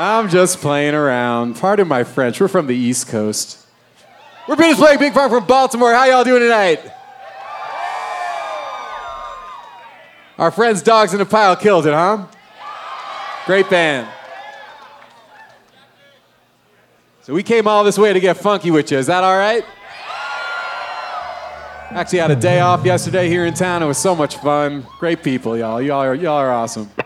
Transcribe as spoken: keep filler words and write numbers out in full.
I'm just playing around. Pardon my French. We're from the East Coast. We're Peter's playing Big Farm from Baltimore. How y'all doing tonight? Our friends Dogs in a Pile killed it, huh? Great band. So we came all this way to get funky with you. Is that all right? Actually had a day off yesterday here in town. It was so much fun. Great people, y'all. Y'all are, y'all are awesome.